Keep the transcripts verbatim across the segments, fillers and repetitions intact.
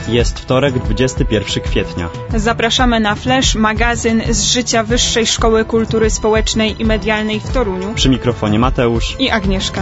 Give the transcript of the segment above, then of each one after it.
Jest wtorek, dwudziestego pierwszego kwietnia. Zapraszamy na Flash, magazyn z życia Wyższej Szkoły Kultury Społecznej i Medialnej w Toruniu. Przy mikrofonie Mateusz i Agnieszka.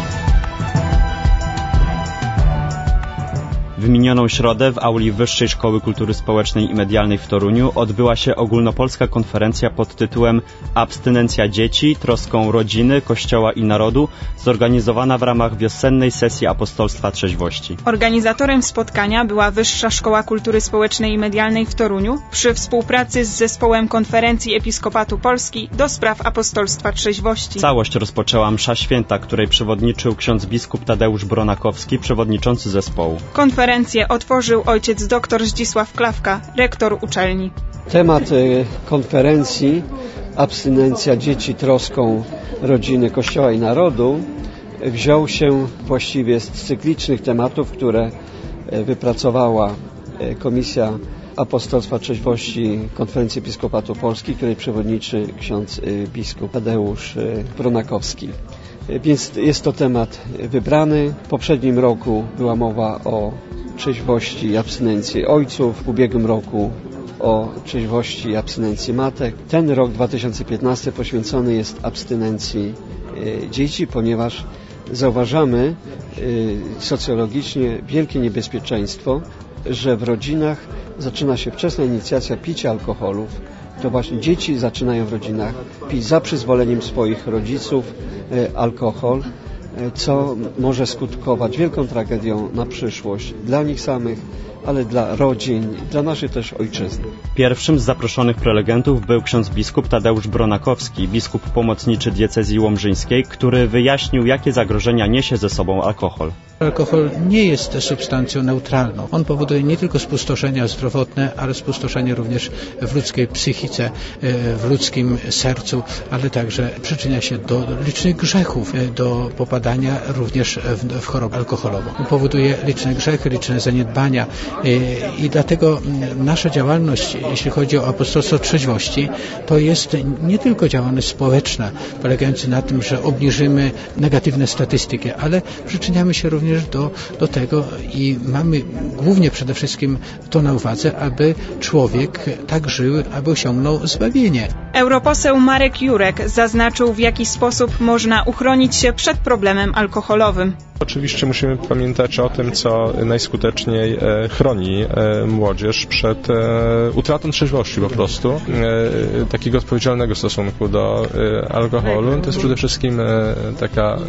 W minioną środę w auli Wyższej Szkoły Kultury Społecznej i Medialnej w Toruniu odbyła się ogólnopolska konferencja pod tytułem Abstynencja dzieci, troską rodziny, Kościoła i narodu, zorganizowana w ramach wiosennej sesji Apostolstwa Trzeźwości. Organizatorem spotkania była Wyższa Szkoła Kultury Społecznej i Medialnej w Toruniu przy współpracy z Zespołem Konferencji Episkopatu Polski do spraw Apostolstwa Trzeźwości. Całość rozpoczęła msza święta, której przewodniczył ksiądz biskup Tadeusz Bronakowski, przewodniczący zespołu. Konferencję otworzył ojciec dr Zdzisław Klawka, rektor uczelni. Temat konferencji Abstynencja dzieci, troską rodziny, Kościoła i narodu wziął się właściwie z cyklicznych tematów, które wypracowała Komisja Apostolstwa Trzeźwości Konferencji Episkopatu Polski, której przewodniczy ksiądz biskup Tadeusz Bronakowski. Więc jest to temat wybrany. W poprzednim roku była mowa o trzeźwości i abstynencji ojców, w ubiegłym roku o trzeźwości i abstynencji matek. Ten rok dwa tysiące piętnasty poświęcony jest abstynencji dzieci, ponieważ zauważamy socjologicznie wielkie niebezpieczeństwo, że w rodzinach zaczyna się wczesna inicjacja picia alkoholów. To właśnie dzieci zaczynają w rodzinach pić za przyzwoleniem swoich rodziców alkohol, co może skutkować wielką tragedią na przyszłość dla nich samych, ale dla rodzin, dla naszej też ojczyzny. Pierwszym z zaproszonych prelegentów był ksiądz biskup Tadeusz Bronakowski, biskup pomocniczy diecezji łomżyńskiej, który wyjaśnił, jakie zagrożenia niesie ze sobą alkohol. Alkohol nie jest substancją neutralną. On powoduje nie tylko spustoszenia zdrowotne, ale spustoszenie również w ludzkiej psychice, w ludzkim sercu, ale także przyczynia się do licznych grzechów, do popadania również w, w chorobę alkoholową. Powoduje liczne grzechy, liczne zaniedbania i dlatego nasza działalność, jeśli chodzi o apostolstwo trzeźwości, to jest nie tylko działalność społeczna, polegająca na tym, że obniżymy negatywne statystyki, ale przyczyniamy się również Do, do tego i mamy głównie przede wszystkim to na uwadze, aby człowiek tak żył, aby osiągnął zbawienie. Europoseł Marek Jurek zaznaczył, w jaki sposób można uchronić się przed problemem alkoholowym. Oczywiście musimy pamiętać o tym, co najskuteczniej e, chroni e, młodzież przed e, utratą trzeźwości po prostu, e, takiego odpowiedzialnego stosunku do e, alkoholu. To jest przede wszystkim e, taka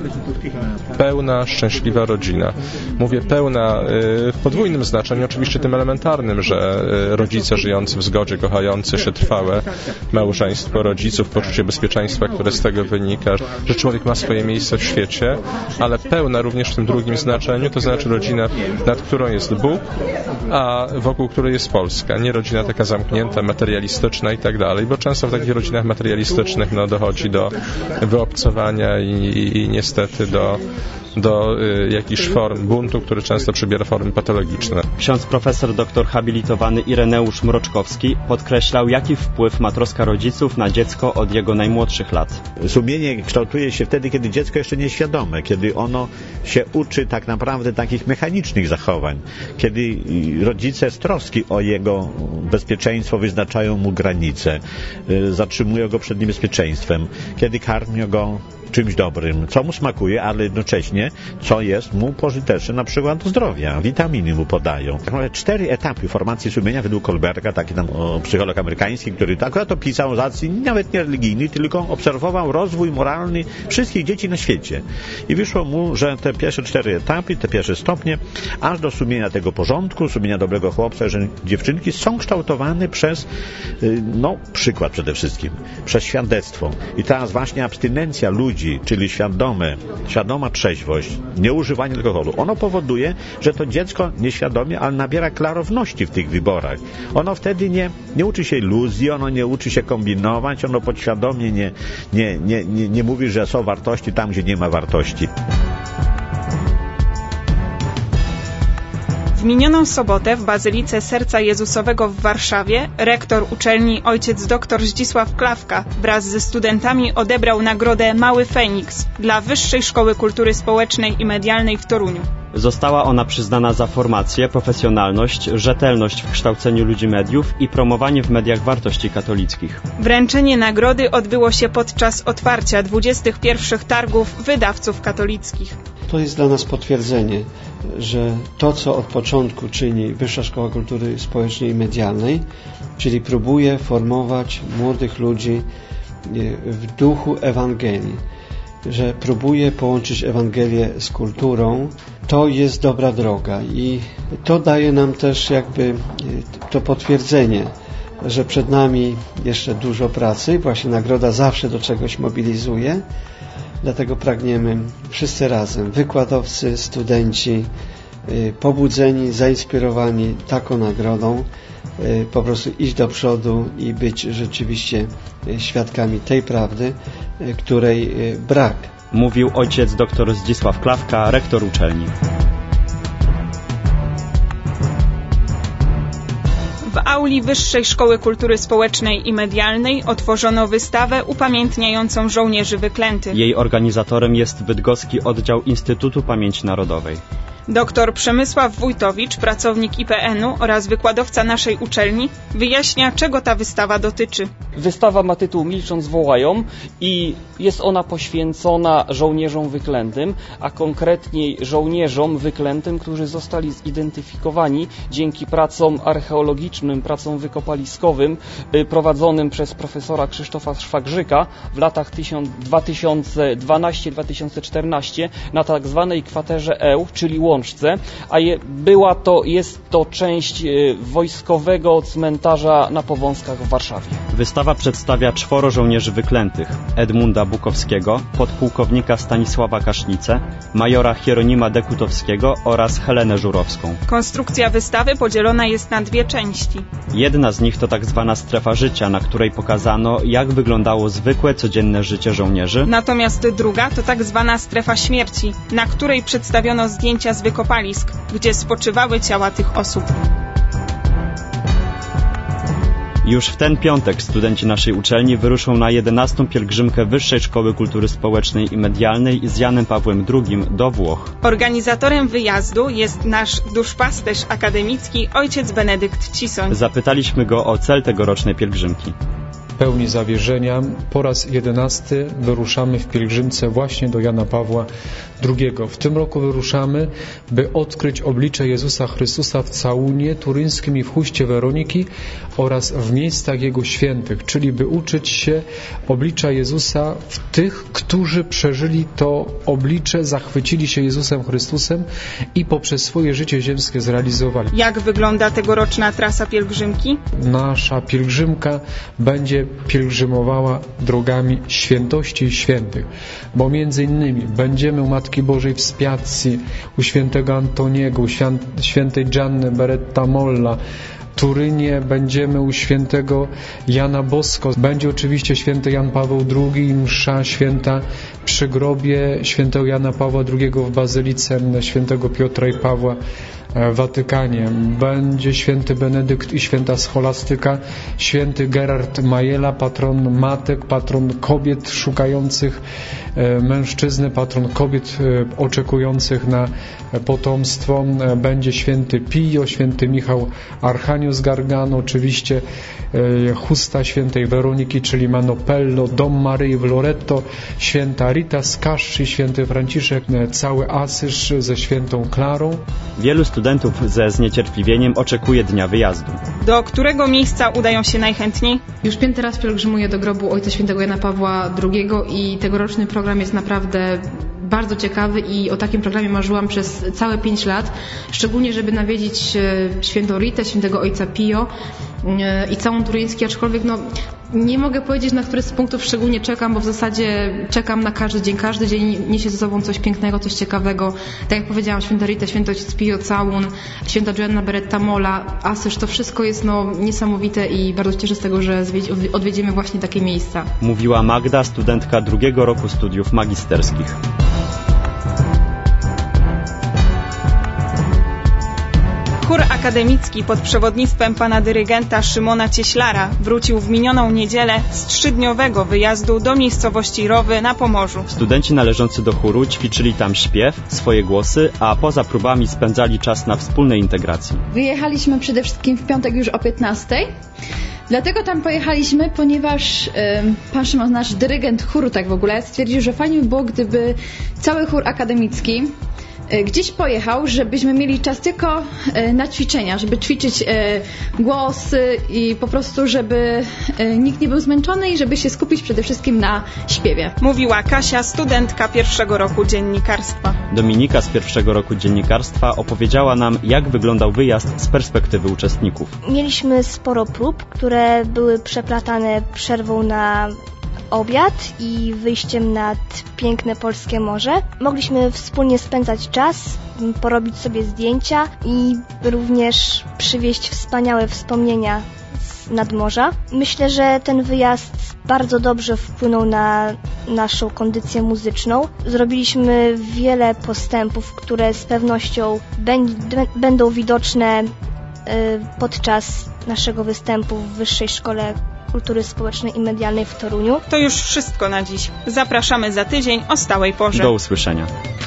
pełna, szczęśliwa rodzina. Mówię pełna e, w podwójnym znaczeniu, oczywiście tym elementarnym, że e, rodzice żyjący w zgodzie, kochający się trwałe, małżeństwo rodziców, poczucie bezpieczeństwa, które z tego wynika, że człowiek ma swoje miejsce w świecie, ale pełna również w tym drugim znaczeniu, to znaczy rodzina, nad którą jest Bóg, a wokół której jest Polska. Nie rodzina taka zamknięta, materialistyczna i tak dalej, bo często w takich rodzinach materialistycznych no, dochodzi do wyobcowania i, i, i niestety do, do y, jakichś form buntu, który często przybiera formy patologiczne. Ksiądz profesor doktor habilitowany Ireneusz Mroczkowski podkreślał, jaki wpływ ma troska rodziców na dziecko od jego najmłodszych lat. Sumienie kształtuje się wtedy, kiedy dziecko jeszcze nieświadome, kiedy ono się uczy tak naprawdę takich mechanicznych zachowań, kiedy rodzice z troski o jego bezpieczeństwo wyznaczają mu granice, zatrzymują go przed niebezpieczeństwem, kiedy karmią go czymś dobrym, co mu smakuje, ale jednocześnie co jest mu pożyteczne, na przykład do zdrowia, witaminy mu podają. Mamy cztery etapy formacji sumienia według Kohlberga, taki tam o, psycholog amerykański, który akurat opisał z racji nawet nie religijny, tylko obserwował rozwój moralny wszystkich dzieci na świecie. I wyszło mu, że te pierwsze cztery etapy, te pierwsze stopnie, aż do sumienia tego porządku, sumienia dobrego chłopca, że dziewczynki są kształtowane przez, no, przykład przede wszystkim, przez świadectwo. I teraz właśnie abstynencja ludzi, czyli świadome, świadoma trzeźwość, nieużywanie alkoholu, ono powoduje, że to dziecko nieświadomie, ale nabiera klarowności w tych wyborach. Ono wtedy nie, nie uczy się iluzji, ono nie uczy się kombinować, ono podświadomie nie, nie, nie, nie, nie mówi, że są wartości tam, gdzie nie ma wartości. W minioną sobotę w Bazylice Serca Jezusowego w Warszawie rektor uczelni ojciec dr Zdzisław Klawka wraz ze studentami odebrał nagrodę Mały Feniks dla Wyższej Szkoły Kultury Społecznej i Medialnej w Toruniu. Została ona przyznana za formację, profesjonalność, rzetelność w kształceniu ludzi mediów i promowanie w mediach wartości katolickich. Wręczenie nagrody odbyło się podczas otwarcia dwudziestych pierwszych targów wydawców katolickich. To jest dla nas potwierdzenie, że to, co od początku czyni Wyższa Szkoła Kultury Społecznej i Medialnej, czyli próbuje formować młodych ludzi w duchu Ewangelii, że próbuje połączyć Ewangelię z kulturą, to jest dobra droga i to daje nam też jakby to potwierdzenie, że przed nami jeszcze dużo pracy. Właśnie nagroda zawsze do czegoś mobilizuje, dlatego pragniemy wszyscy razem, wykładowcy, studenci, pobudzeni, zainspirowani taką nagrodą, po prostu iść do przodu i być rzeczywiście świadkami tej prawdy, której brak. Mówił ojciec dr Zdzisław Klawka, rektor uczelni. W auli Wyższej Szkoły Kultury Społecznej i Medialnej otworzono wystawę upamiętniającą żołnierzy wyklętych. Jej organizatorem jest bydgoski oddział Instytutu Pamięci Narodowej. Doktor Przemysław Wójtowicz, pracownik I P N-u oraz wykładowca naszej uczelni, wyjaśnia, czego ta wystawa dotyczy. Wystawa ma tytuł Milcząc wołają i jest ona poświęcona żołnierzom wyklętym, a konkretniej żołnierzom wyklętym, którzy zostali zidentyfikowani dzięki pracom archeologicznym, pracom wykopaliskowym prowadzonym przez profesora Krzysztofa Szwagrzyka w latach dwa tysiące dwunastym do dwa tysiące czternastego na tak zwanej kwaterze Eł, czyli Łączce, a je, była to, jest to część y, wojskowego cmentarza na Powązkach w Warszawie. Wystawa przedstawia czworo żołnierzy wyklętych: Edmunda Bukowskiego, podpułkownika Stanisława Kasznicę, majora Hieronima Dekutowskiego oraz Helenę Żurowską. Konstrukcja wystawy podzielona jest na dwie części. Jedna z nich to tak zwana strefa życia, na której pokazano, jak wyglądało zwykłe, codzienne życie żołnierzy. Natomiast druga to tak zwana strefa śmierci, na której przedstawiono zdjęcia z wykopalisk, gdzie spoczywały ciała tych osób. Już w ten piątek studenci naszej uczelni wyruszą na jedenastą pielgrzymkę Wyższej Szkoły Kultury Społecznej i Medialnej z Janem Pawłem drugim do Włoch. Organizatorem wyjazdu jest nasz duszpasterz akademicki ojciec Benedykt Cisoń. Zapytaliśmy go o cel tegorocznej pielgrzymki. Pełni zawierzenia po raz jedenasty wyruszamy w pielgrzymce właśnie do Jana Pawła drugiego. W tym roku wyruszamy, by odkryć oblicze Jezusa Chrystusa w Całunie Turyńskim i w Huście Weroniki oraz w miejscach Jego świętych, czyli by uczyć się oblicza Jezusa w tych, którzy przeżyli to oblicze, zachwycili się Jezusem Chrystusem i poprzez swoje życie ziemskie zrealizowali. Jak wygląda tegoroczna trasa pielgrzymki? Nasza pielgrzymka będzie pielgrzymowała drogami świętości i świętych, bo między innymi będziemy u Matki Bożej w Spiazzi, u świętego Antoniego, u świętej Gianny Beretta Molla. W Turynie będziemy u świętego Jana Bosko. Będzie oczywiście święty Jan Paweł drugi i msza święta przy grobie świętego Jana Pawła drugiego w Bazylice świętego Piotra i Pawła w Watykanie. Będzie święty Benedykt i święta Scholastyka, święty Gerard Majela, patron matek, patron kobiet szukających mężczyzny, patron kobiet oczekujących na potomstwo. Będzie święty Pio, święty Michał Archanioł z Gargano, oczywiście chusta świętej Weroniki, czyli Manopello, dom Maryi w Loreto, święta Rita z Kaszczy, święty Franciszek, cały Asyż ze świętą Klarą. Wielu studentów ze zniecierpliwieniem oczekuje dnia wyjazdu. Do którego miejsca udają się najchętniej? Już piąty raz pielgrzymuję do grobu Ojca Świętego Jana Pawła drugiego i tegoroczny program jest naprawdę bardzo ciekawy i o takim programie marzyłam przez całe pięć lat, szczególnie żeby nawiedzić świętą Ritę, świętego Ojca Pio i całą Turyński, aczkolwiek no nie mogę powiedzieć, na który z punktów szczególnie czekam, bo w zasadzie czekam na każdy dzień. Każdy dzień niesie ze sobą coś pięknego, coś ciekawego. Tak jak powiedziałam, święta Rita, święty Ojciec Pio, Całun, święta Gianna Beretta Molla, Asyż, to wszystko jest no niesamowite i bardzo cieszę z tego, że odwiedzimy właśnie takie miejsca. Mówiła Magda, studentka drugiego roku studiów magisterskich. Chór akademicki pod przewodnictwem pana dyrygenta Szymona Cieślara wrócił w minioną niedzielę z trzydniowego wyjazdu do miejscowości Rowy na Pomorzu. Studenci należący do chóru ćwiczyli tam śpiew, swoje głosy, a poza próbami spędzali czas na wspólnej integracji. Wyjechaliśmy przede wszystkim w piątek już o piętnastej. Dlatego tam pojechaliśmy, ponieważ y, pan Szymon, nasz dyrygent chóru tak w ogóle, stwierdził, że fajnie by było, gdyby cały chór akademicki y, gdzieś pojechał, żebyśmy mieli czas tylko y, na ćwiczenia, żeby ćwiczyć y, głosy i po prostu, żeby y, nikt nie był zmęczony i żeby się skupić przede wszystkim na śpiewie. Mówiła Kasia, studentka pierwszego roku dziennikarstwa. Dominika z pierwszego roku dziennikarstwa opowiedziała nam, jak wyglądał wyjazd z perspektywy uczestników. Mieliśmy sporo prób, które były przeplatane przerwą na obiad i wyjściem nad piękne polskie morze. Mogliśmy wspólnie spędzać czas, porobić sobie zdjęcia i również przywieźć wspaniałe wspomnienia z nadmorza. Myślę, że ten wyjazd bardzo dobrze wpłynął na naszą kondycję muzyczną. Zrobiliśmy wiele postępów, które z pewnością będą widoczne podczas naszego występu w Wyższej Szkole Kultury Społecznej i Medialnej w Toruniu. To już wszystko na dziś. Zapraszamy za tydzień o stałej porze. Do usłyszenia.